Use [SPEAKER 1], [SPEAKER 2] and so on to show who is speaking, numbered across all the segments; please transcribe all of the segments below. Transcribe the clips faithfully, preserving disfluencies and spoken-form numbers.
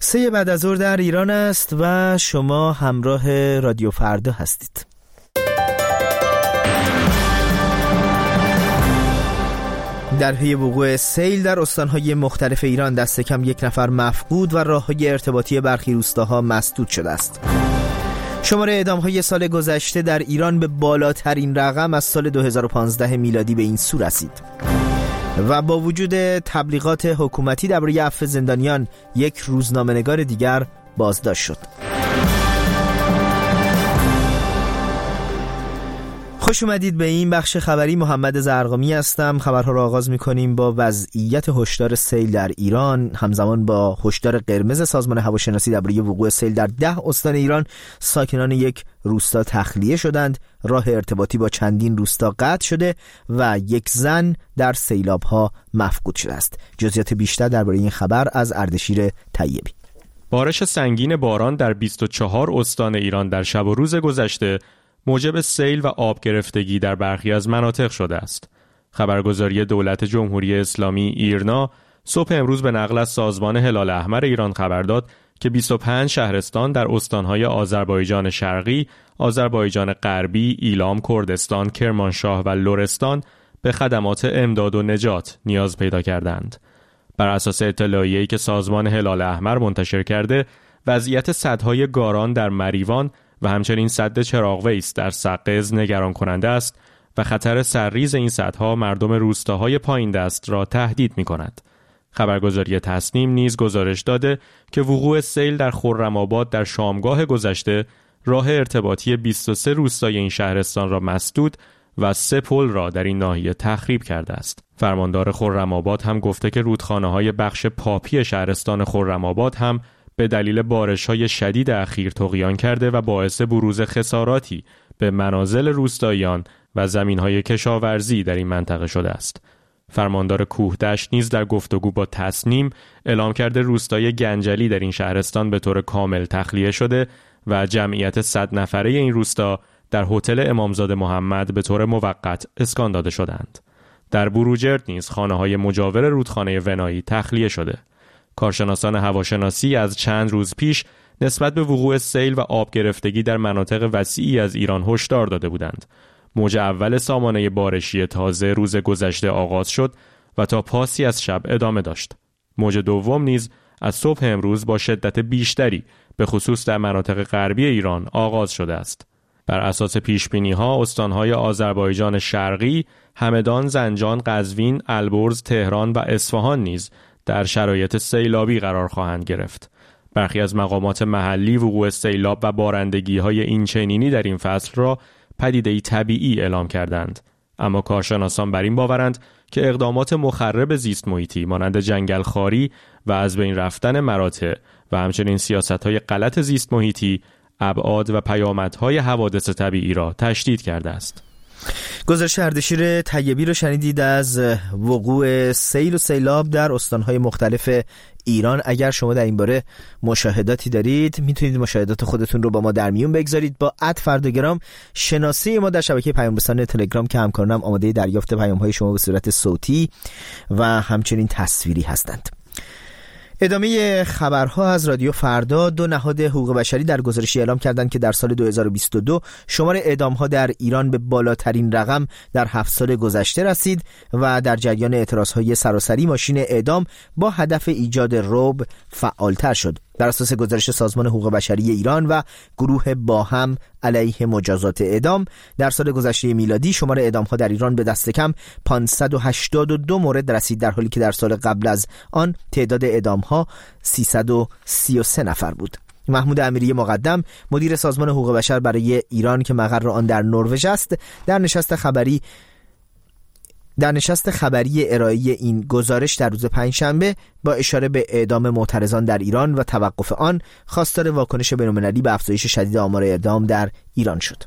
[SPEAKER 1] سه بعد از ظهر در ایران است و شما همراه رادیو فردا هستید. در پی وقوع سیل در استان‌های مختلف ایران دست کم یک نفر مفقود و راه‌های ارتباطی برخی روستاها مسدود شده است. شمار اعدام‌های سال گذشته در ایران به بالاترین رقم از سال دو هزار و پانزده میلادی به این سو رسید و با وجود تبلیغات حکومتی درباره عفو زندانیان، یک روزنامه‌نگار دیگر بازداشت شد. خوش اومدید به این بخش خبری. محمد زرقامی هستم. خبرها را آغاز می‌کنیم با وضعیت هشدار سیل در ایران. همزمان با هشدار قرمز سازمان هواشناسی درباره وقوع سیل در ده استان ایران، ساکنان یک روستا تخلیه شدند، راه ارتباطی با چندین روستا قطع شده و یک زن در سیلاب‌ها مفقود شده است. جزئیات بیشتر درباره این خبر از اردشیر طیبی.
[SPEAKER 2] بارش سنگین باران در بیست و چهار استان ایران در شب و روز گذشته موجب سیل و آب گرفتگی در برخی از مناطق شده است. خبرگزاری دولت جمهوری اسلامی ایرنا صبح امروز به نقل از سازمان هلال احمر ایران خبر داد که بیست و پنج شهرستان در استان‌های آذربایجان شرقی، آذربایجان غربی، ایلام، کردستان، کرمانشاه و لرستان به خدمات امداد و نجات نیاز پیدا کردند. بر اساس اطلاعیه‌ای که سازمان هلال احمر منتشر کرده، وضعیت سدهای گاران در مریوان و همچنین سد چراغ ویس در سقز نگران کننده است و خطر سرریز این سدها مردم روستاهای پایین دست را تهدید می کند. خبرگزاری تصنیم نیز گزارش داده که وقوع سیل در خرم‌آباد در شامگاه گذشته راه ارتباطی بیست و سه روستای این شهرستان را مسدود و سه پل را در این ناحیه تخریب کرده است. فرماندار خرم‌آباد هم گفته که رودخانه‌های بخش پاپی شهرستان خرم‌آباد هم به دلیل بارش‌های شدید اخیر طغیان کرده و باعث بروز خساراتی به منازل روستاییان و زمین‌های کشاورزی در این منطقه شده است. فرماندار کوهدشت نیز در گفتگو با تصنیم اعلام کرده روستای گنجلی در این شهرستان به طور کامل تخلیه شده و جمعیت صد نفره این روستا در هتل امامزاده محمد به طور موقت اسکان داده شدند. در بروجرد نیز خانه‌های مجاور رودخانه ونایی تخلیه شده. کارشناسان هواشناسی از چند روز پیش نسبت به وقوع سیل و آب گرفتگی در مناطق وسیعی از ایران هشدار داده بودند. موج اول سامانه بارشی تازه روز گذشته آغاز شد و تا پاسی از شب ادامه داشت. موج دوم نیز از صبح امروز با شدت بیشتری به خصوص در مناطق غربی ایران آغاز شده است. بر اساس پیشبینی‌ها استان‌های آذربایجان شرقی، همدان، زنجان، قزوین، البرز، تهران و اصفهان نیز در شرایط سیلابی قرار خواهند گرفت. برخی از مقامات محلی وقوع سیلاب و بارندگی‌های این چنینی در این فصل را پدیده‌ای طبیعی اعلام کردند. اما کارشناسان بر این باورند که اقدامات مخرب زیست محیطی مانند جنگلخواری و از بین رفتن مراتع و همچنین سیاست‌های غلط زیست محیطی ابعاد و پیامدهای حوادث طبیعی را تشدید کرده است.
[SPEAKER 1] گزارش اردشیر طیبی رو شنیدید از وقوع سیل و سیلاب در استان‌های مختلف ایران. اگر شما در این باره مشاهداتی دارید میتونید مشاهدات خودتون رو با ما در میون بگذارید. با ات فرداگرام شناسی ما در شبکه پیام رسان تلگرام که همکارانم آماده دریافت پیام‌های شما به صورت صوتی و همچنین تصویری هستند. ادامه خبرها از رادیو فردا. دو نهاد حقوق بشری در گزارشی اعلام کردند که در سال دو هزار و بیست و دو شمار اعدام‌ها در ایران به بالاترین رقم در هفت سال گذشته رسید و در جریان اعتراض‌های سراسری ماشین اعدام با هدف ایجاد رعب فعالتر شد. در اساس گزارش سازمان حقوق بشری ایران و گروه باهم علیه مجازات اعدام، در سال گذشته میلادی شمار اعدام‌ها در ایران به دست کم پانصد و هشتاد و دو مورد رسید، در حالی که در سال قبل از آن تعداد اعدام‌ها سیصد و سی و سه نفر بود. محمود امیری مقدم، مدیر سازمان حقوق بشر برای ایران که مقر آن در نروژ است، در نشست خبری در نشست خبری ارائه این گزارش در روز پنجشنبه با اشاره به اعدام معترضان در ایران و توقف آن، خواستار واکنش بین‌المللی به افزایش شدید آمار اعدام در ایران شد.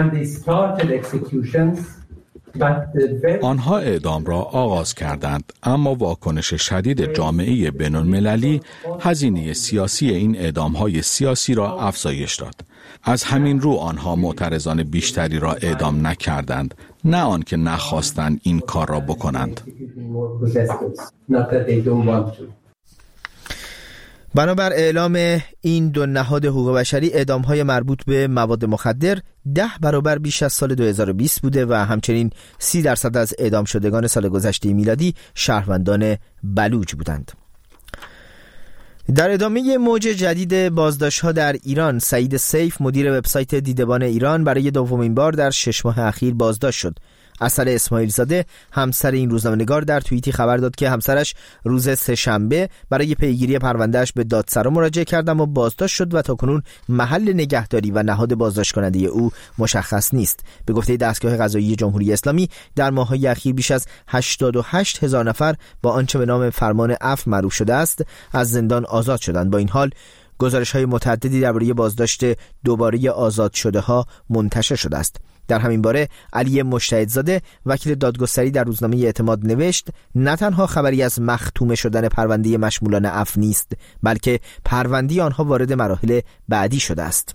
[SPEAKER 3] آنها اعدام را آغاز کردند، اما واکنش شدید جامعه بین‌المللی هزینه سیاسی این اعدام‌های سیاسی را افزایش داد. از همین رو آنها معترضان بیشتری را اعدام نکردند، نه آنکه نخواستند این کار را بکنند.
[SPEAKER 1] بنابر اعلام این دو نهاد حقوق بشری، اعدام‌های مربوط به مواد مخدر ده برابر بیش از سال دو هزار و بیست بوده و همچنین سی درصد از اعدام شدگان سال گذشته میلادی شهروندان بلوچ بودند. در ادامه موج جدید بازداشت‌ها در ایران، سعید سیف مدیر وبسایت دیدبان ایران برای دومین بار در شش ماه اخیر بازداشت شد. اصل اسماعیل زاده همسر این روزنامه‌نگار در توییتی خبر داد که همسرش روز سه‌شنبه برای پیگیری پروندهش به دادسرا مراجعه کرد اما بازداشت شد و تاکنون محل نگهداری و نهاد بازداشت کننده او مشخص نیست. به گفته دستگاه قضایی جمهوری اسلامی در ماه‌های اخیر بیش از هشتاد و هشت هزار نفر با آنچه به نام فرمان عفو معروف شده است از زندان آزاد شدند. با این حال گزارش‌های متعددی درباره بازداشت دوباره آزاد شده ها منتشر شده است. در همین باره علی مجتهدزاده وکیل دادگستری در روزنامه اعتماد نوشت نه تنها خبری از مختوم شدن پرونده مشمولان عفو نیست، بلکه پرونده آنها وارد مراحل بعدی شده است.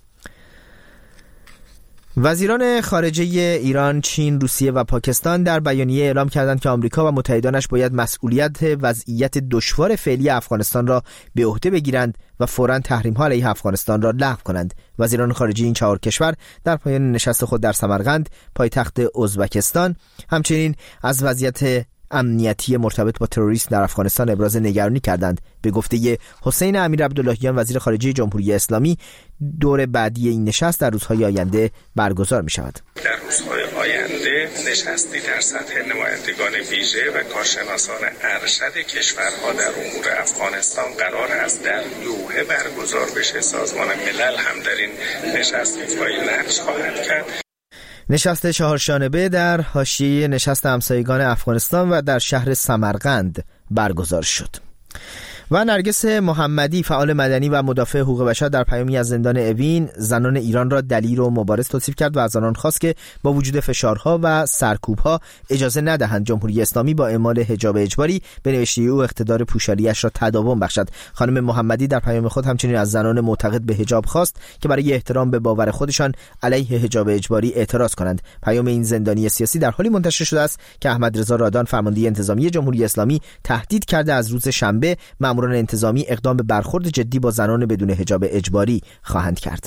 [SPEAKER 1] وزیران خارجه ایران، چین، روسیه و پاکستان در بیانیه اعلام کردند که آمریکا و متحدانش باید مسئولیت وضعیت دشوار فعلی افغانستان را به عهده بگیرند و فوراً تحریم‌ها علیه افغانستان را لغو کنند. وزیران خارجه این چهار کشور در پایان نشست خود در سمرقند، پایتخت ازبکستان، همچنین از وضعیت امنیتی مرتبط با تروریسم در افغانستان ابراز نگرانی کردند. به گفته حسین امیر عبداللهیان وزیر خارجه جمهوری اسلامی، دور بعدی این نشست در روزهای آینده برگزار می شود.
[SPEAKER 4] در روزهای آینده نشستی در سطح نمایندگان ویژه و کارشناسان ارشد کشورها در امور افغانستان قرار است در دوحه برگزار بشه. سازمان ملل هم در این نشست ایفای نقش خواهد کرد.
[SPEAKER 1] نشست چهارشنبه در حاشیه نشست همسایگان افغانستان و در شهر سمرقند برگزار شد. و نرگس محمدی فعال مدنی و مدافع حقوق بشر در پیامی از زندان اوین زنان ایران را دلیر و مبارز توصیف کرد و از آنان خواست که با وجود فشارها و سرکوبها اجازه ندهند جمهوری اسلامی با اعمال حجاب اجباری به نوشته او اقتدار پوشالیش را تداوم بخشد. خانم محمدی در پیام خود همچنین از زنان معتقد به حجاب خواست که برای احترام به باور خودشان علیه حجاب اجباری اعتراض کنند. پیام این زندانی سیاسی در حالی منتشر شده است که احمد رضا رادان فرمانده انتظامی جمهوری اسلامی تهدید کرده از روز شنبه ماموران انتظامی اقدام به برخورد جدی با زنان بدون حجاب اجباری خواهند کرد.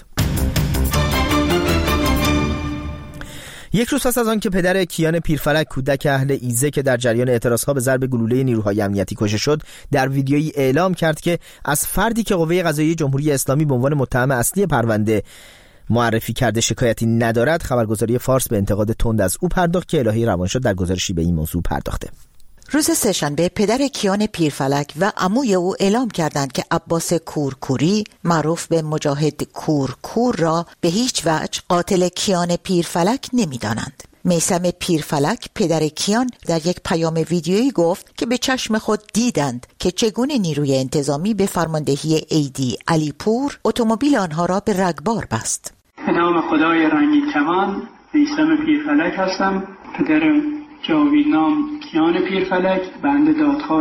[SPEAKER 1] یک روز پس از آن که پدر کیان پیرفلک کودک اهل ایزه که در جریان اعتراضها به ضرب گلوله نیروهای امنیتی کشته شد در ویدیویی اعلام کرد که از فردی که قوه قضاییه جمهوری اسلامی به عنوان متهم اصلی پرونده معرفی کرده شکایتی ندارد، خبرگزاری فارس به انتقاد تند از او پرداخت که الهی روانشاد در گزارشی به این موضوع پرداخته.
[SPEAKER 5] روز سه‌شنبه پدر کیان پیرفلک و عموی او اعلام کردند که عباس کورکوری معروف به مجاهد کورکور را به هیچ وجه قاتل کیان پیرفلک نمی‌دانند. میثم پیرفلک پدر کیان در یک پیام ویدیویی گفت که به چشم خود دیدند که چگونه نیروی انتظامی به فرماندهی ایدی علیپور اتومبیل آنها را به رگبار بست.
[SPEAKER 6] به نام خدای رنگین کمان، میثم پیرفلک هستم، پدر جاویدنام کیان پیرفلک، بنده دادخواه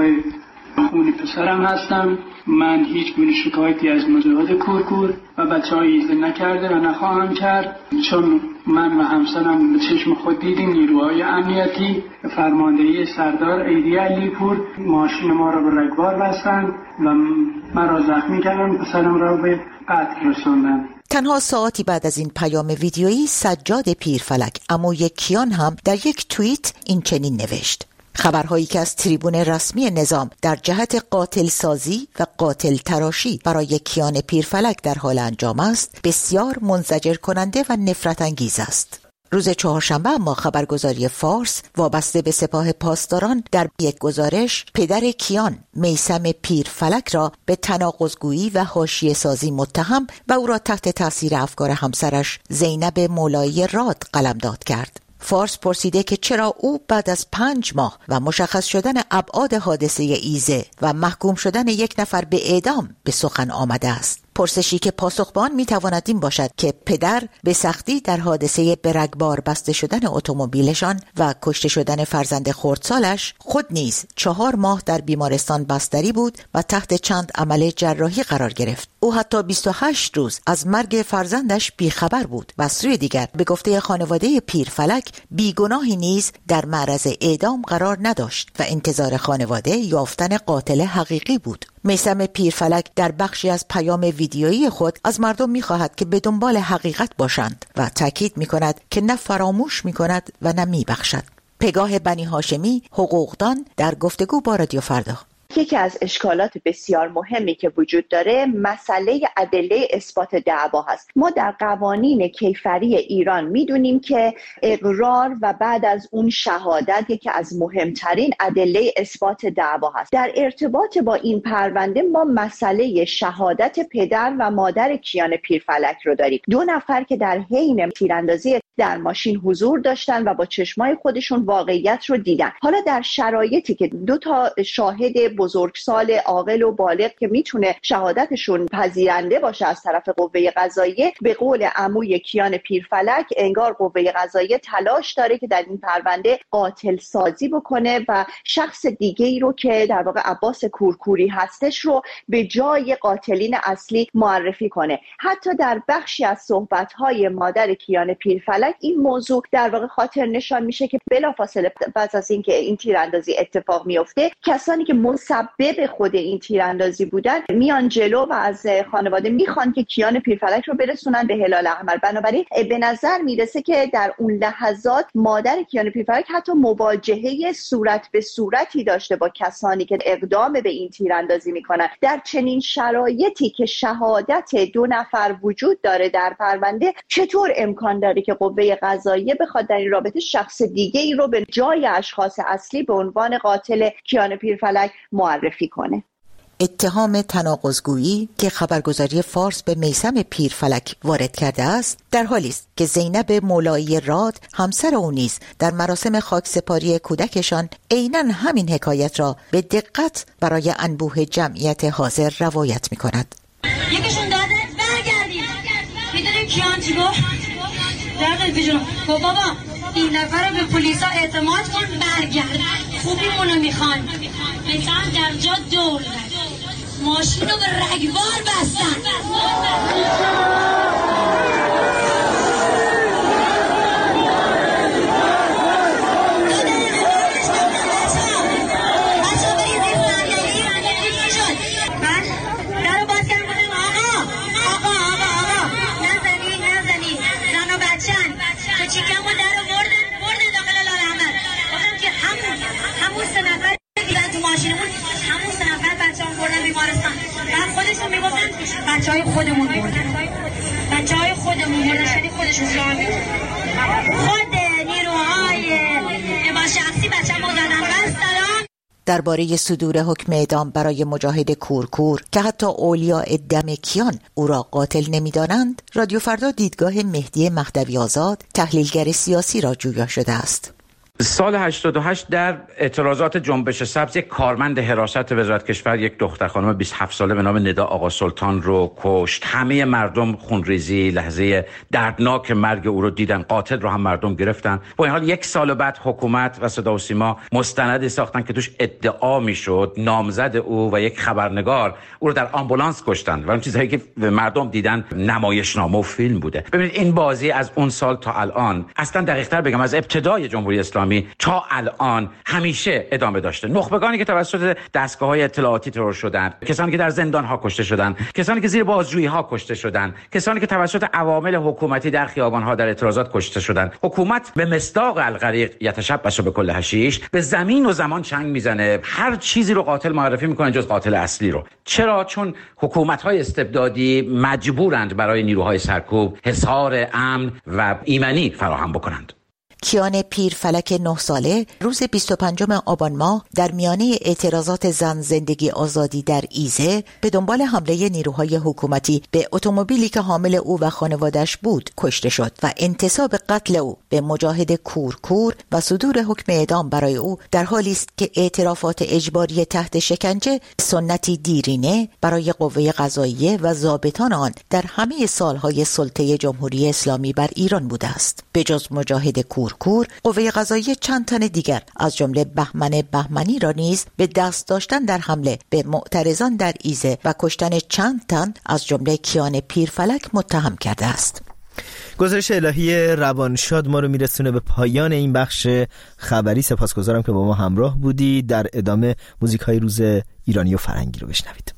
[SPEAKER 6] خون پسرم هستم. من هیچ گونه شکایتی از مجاهد کورکور و بچه های ایزه نکرده و نخواهم کرد، چون من و همسرم به چشم خود دیدیم نیروهای امنیتی فرماندهی سردار ایدی علیپور ماشین ما را به رگبار بستند و مرا زخمی کردند، پسرم را به قتل رساندند.
[SPEAKER 5] تنها ساعتی بعد از این پیام ویدیویی سجاد پیرفلک عموی کیان هم در یک توییت این چنین نوشت: خبرهایی که از تریبون رسمی نظام در جهت قاتل سازی و قاتل تراشی برای کیان پیرفلک در حال انجام است بسیار منزجر کننده و نفرت انگیز است. روز چهارشنبه اما خبرگزاری فارس وابسته به سپاه پاسداران در یک گزارش پدر کیان میثم پیرفلک را به تناقض‌گویی و حاشیه سازی متهم و او را تحت تاثیر افکار همسرش زینب مولایی راد قلمداد کرد. فارس پرسیده که چرا او بعد از پنج ماه و مشخص شدن ابعاد حادثه ایزه و محکوم شدن یک نفر به اعدام به سخن آمده است. پرسشی که پاسخ به آن میتواند این باشد که پدر به سختی در حادثه به رگبار بسته شدن اتومبیلشان و کشته شدن فرزند خردسالش خود نیز چهار ماه در بیمارستان بستری بود و تحت چند عمل جراحی قرار گرفت. او حتی بیست و هشت روز از مرگ فرزندش بیخبر بود و از سوی دیگر به گفته خانواده پیرفلک بیگناهی نیز در معرض اعدام قرار نداشت و انتظار خانواده یافتن قاتل حقیقی بود. میثم پیرفلک در بخشی از پیام ویدیویی خود از مردم می‌خواهد که به دنبال حقیقت باشند و تاکید می‌کند که نه فراموش می‌کند و نه می‌بخشد. پگاه بنی هاشمی، حقوقدان، در گفتگو با رادیو فردا.
[SPEAKER 7] یکی از اشکالات بسیار مهمی که وجود داره مسئله ادله اثبات دعوا هست. ما در قوانین کیفری ایران میدونیم که اقرار و بعد از اون شهادت یکی از مهمترین ادله اثبات دعوا هست. در ارتباط با این پرونده ما مسئله شهادت پدر و مادر کیان پیرفلک رو داریم. دو نفر که در حین تیراندازی در ماشین حضور داشتن و با چشمای خودشون واقعیت رو دیدن. حالا در شرایطی که دو تا شاهد بزرگسال عاقل و بالغ که میتونه شهادتشون پذیرنده باشه از طرف قوه قضاییه، به قول عموی کیان پیرفلک انگار قوه قضاییه تلاش داره که در این پرونده قاتل سازی بکنه و شخص دیگه ای رو که در واقع عباس کورکوری هستش رو به جای قاتلین اصلی معرفی کنه. حتی در بخشی از صحبت‌های مادر کیان پیرفلک این موضوع در واقع خاطر نشان میشه که بلافاصله پس از اینکه این تیراندازی اتفاق میفته، کسانی که مسبب خود این تیراندازی بودن میان جلو و از خانواده میخوان که کیان پیرفلک رو برسونن به هلال احمر. بنابراین به نظر میرسه که در اون لحظات مادر کیان پیرفلک حتی مواجهه صورت به صورتی داشته با کسانی که اقدام به این تیراندازی میکنن. در چنین شرایطی که شهادت دو نفر وجود داره در پرونده، چطور امکان داره که قوه قضاییه بخواد در این رابطه شخص دیگه ای رو به جای اشخاص اصلی به عنوان قاتل کیان پیرفلک معرفی کنه؟
[SPEAKER 5] اتهام تناقض‌گویی که خبرگزاری فارس به میثم پیرفلک وارد کرده است در حالی است که زینب مولایی راد همسر او نیز در مراسم خاکسپاری کودکشان عیناً همین حکایت را به دقت برای انبوه جمعیت حاضر روایت می‌کند.
[SPEAKER 8] یکیشون داده برگردید. می‌دونی کیان چی گفت؟ داده بیجون گفت بابا این نفر رو به پلیسا اعتماد کن، برگرد، خوبیمونو میخوان. میتن در جا دور ماشین رو به رگبار بستن. بچه های خودمون بردن بچه های خودمون بردن شدی خودشون جان خود نیروهای با شخصی بچه ما زدن. بس دارم
[SPEAKER 5] درباره صدور حکم اعدام برای مجاهد کورکور که حتی اولیاء دم کیان او را قاتل نمی‌دانند، رادیو فردا دیدگاه مهدی مهدوی آزاد تحلیلگر سیاسی را جویا شده است.
[SPEAKER 9] سال هشتاد و هشت در اعتراضات جنبش سبز یک کارمند حراست وزارت کشور یک دختر خانم بیست و هفت ساله به نام ندا آقا سلطان رو کشت. همه مردم خونریزی لحظه دردناک مرگ او رو دیدن. قاتل رو هم مردم گرفتن. با این حال یک سال بعد حکومت و صدا و سیما مستندی ساختن که توش ادعا میشد نامزد او و یک خبرنگار او رو در آمبولانس کشتن و اون چیزایی که مردم دیدن نمایشنامه و فیلم بوده. ببینید این بازی از اون سال تا الان، اصلا دقیق‌تر بگم از ابتدای جمهوری اسلامی تا الان همیشه ادامه داشته. نخبگانی که توسط دستگاه‌های اطلاعاتی ترور شدند، کسانی که در زندان‌ها کشته شدند، کسانی که زیر بازجویی‌ها کشته شدند، کسانی که توسط عوامل حکومتی در خیابان‌ها در اعتراضات کشته شدند. حکومت به مصداق الغریق یتشبث بكل حشیش به زمین و زمان چنگ میزنه، هر چیزی رو قاتل معرفی میکنه جز قاتل اصلی رو. چرا؟ چون حکومت‌های استبدادی مجبورند برای نیروهای سرکوب حصار امن و ایمنی فراهم بکنند.
[SPEAKER 5] کیان پیرفلک نه ساله روز بیست و پنجم آبان ماه در میانه اعتراضات زن زندگی آزادی در ایزه به دنبال حمله نیروهای حکومتی به اتومبیلی که حامل او و خانوادش بود کشته شد و انتساب قتل او به مجاهد کورکور و صدور حکم اعدام برای او در حالی است که اعترافات اجباری تحت شکنجه سنتی دیرینه برای قوه قضاییه و ضابطان آن در همه سالهای سلطه جمهوری اسلامی بر ایران بوده است. به جز مجاهد کورکور کور قوه قضاییه چند تن دیگر از جمله بهمن بهمنی را نیز به دست داشتن در حمله به معترضان در ایزه و کشتن چند تن از جمله کیان پیرفلک متهم کرده است.
[SPEAKER 1] گزارش الهی روانشاد ما رو میرسونه به پایان این بخش خبری. سپاسگزارم که با ما همراه بودی. در ادامه موزیک های روز ایرانی و فرنگی رو بشنوید.